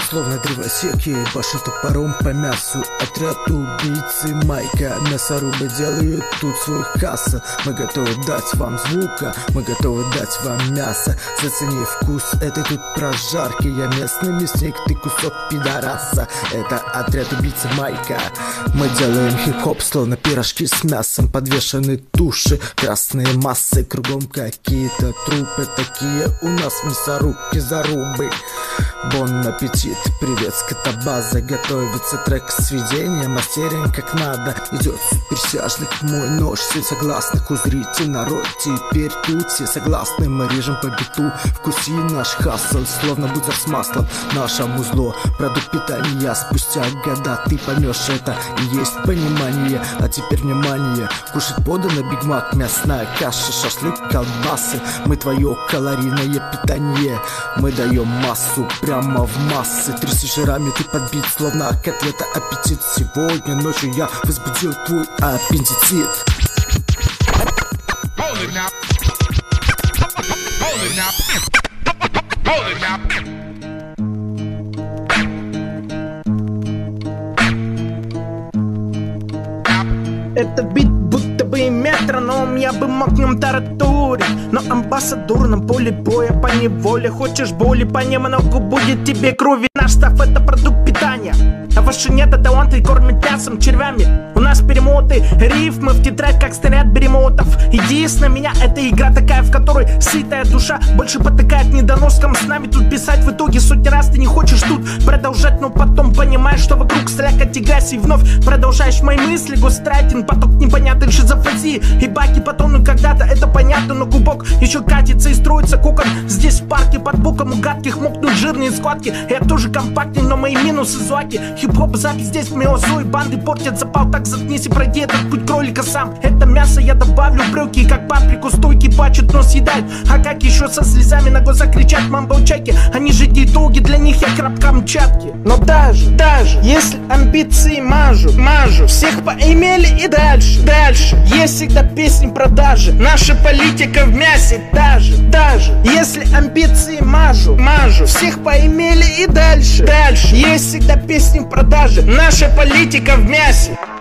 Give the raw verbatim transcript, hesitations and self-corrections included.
словно древосеки, баши топором по мясу. Отряд убийцы Майка, мясорубы делают тут свой хасл. Мы готовы дать вам звука, мы готовы дать вам мясо. Зацени вкус этой тут прожарки. Я местный мясник, ты кусок пидораса. Это отряд убийцы Майка. Мы делаем хип-хоп, словно пирожки с мясом. Подвешены туши, красные массы. Кругом какие-то трупы, такие у нас мясорубки, зарубы. Бон аппетит, привет, скотобаза. Готовится трек с сведением, мастерин как надо. Идет суперсяжник, мой нож. Все согласны, узрите народ. Теперь тут все согласны, мы режем по биту. Вкуси наш хасл, словно бутер с маслом. Наше музло, продукт питания. Спустя года ты поймешь это, и есть понимание. А теперь внимание, кушать подано Биг Мак, мясная каша, шашлык, колбасы. Мы твое калорийное питание, мы даем массу прямо в массы. Тряси жирами, ты подбит, словно котлета, аппетит. Сегодня ночью я возбудил твой аппендицит. Hold it now. Hold it now. Hold it now. Это бит будто бы метроном, я бы мог в нем таратурить. Но амбассадор на поле боя по неволе. Хочешь боли, понемногу будет тебе крови. Наш став — это продукт питания, а ваши нет, это таланты кормят мясом, червями. У нас перемоты, рифмы в тетрадь, как снаряд беремотов. Иди с на меня, это игра такая, в которой сытая душа больше потыкает недоноском. С нами тут писать в итоге сотни раз ты не хочешь тут продолжать, но потом понимаешь, что вокруг слякоть и грязь. И вновь продолжаешь мои мысли, гострайтинг, поток непонятных шизофрензии. И баки потону когда-то, это понятно, но кубок еще катится и строится кокон. Здесь в парке под боком у гадких мокнут жирные складки. Я тоже компактный, но мои минусы злаки. Хип-хоп запись здесь в меозой, банды портят запал. Так заткнись и пройди этот путь кролика сам. Это мясо я добавлю брюки, как паприку, стойки бачат, но съедают. А как еще со слезами на глаза кричат мамбл-чайки? Они же диетологи, для них я краб Камчатки. Но даже, даже, если амбиции мажу, мажу, всех поимели и дальше, дальше. Есть всегда песни продажи, наша политика в мясе. Даже, даже, если амбиции мажу, мажу, всех поимели и дальше, дальше. Есть всегда песни продажи, наша политика в мясе.